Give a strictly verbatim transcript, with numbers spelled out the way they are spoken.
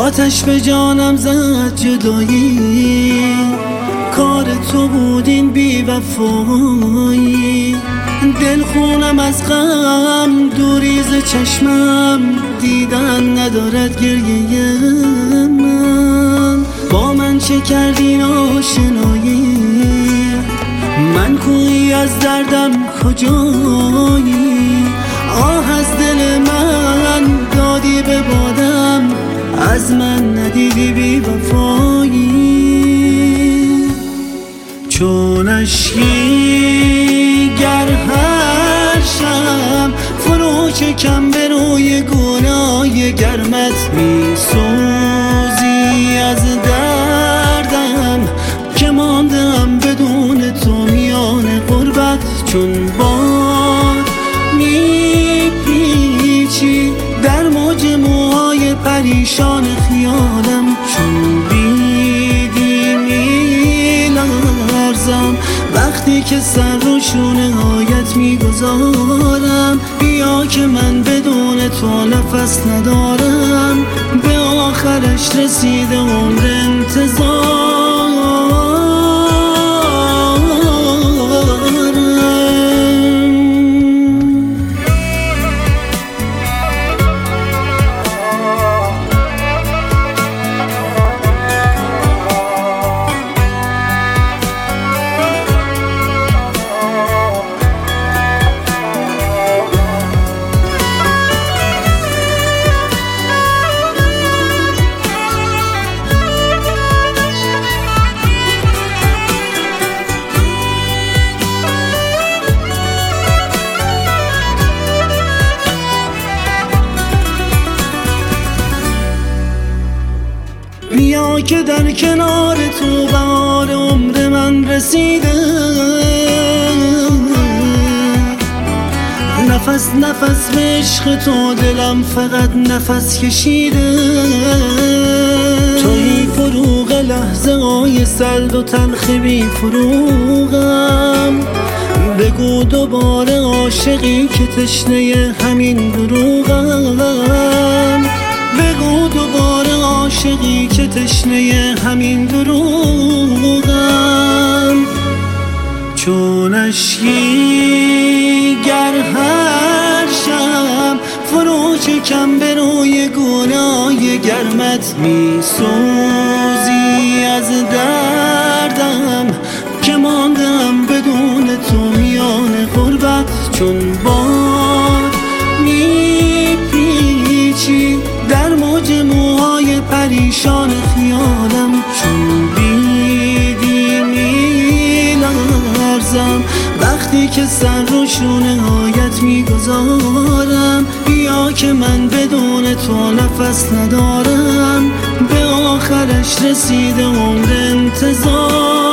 آتش به جانم زد جدایی، کار تو بود این بی وفایی. دل خونم از غم دوریز چشمم، دیدن ندارد گریه من. با من چه کردین آشنایی، من کویی از دردم کجایی. آه از دل من دادی به بادم، از من ندیدی بی وفایی. چون اشکی گر هر شب فرو چکم به روی گونای گرمت، می سوزی از دردم که ماندم بدون تو میان غربت. چون باد می پیچی در موج موهای پریشان خیالم، چون بیدی می لرزم وقتی که سر رو شونه هایت می گذارم. بیا که من بدون تو نفس ندارم، به آخرش رسیده عمر انتظار. بیا که در کنار تو بهار عمر من رسیده، نفس نفس به عشق تو دلم فقط نفس کشیده. توی فروغ لحظه های سرد و تلخ بی فروغم، بگو دوباره عاشقی که تشنه همین دروغم. بگو دوباره عاشقی که تشنه همین دروغم. چون اشکی گر هر شب فرو چکم به روی گونای گرمت، می سوزی از دردم که ماندم بدون تو میان غربت. چون باد می پیچی در موج موهای پریشان خیالم، چون بیدی می لرزم وقتی که سر رو شونه هایت می گذارم. بیا که من بدون تو نفس ندارم، به آخرش رسیده عمر انتظار.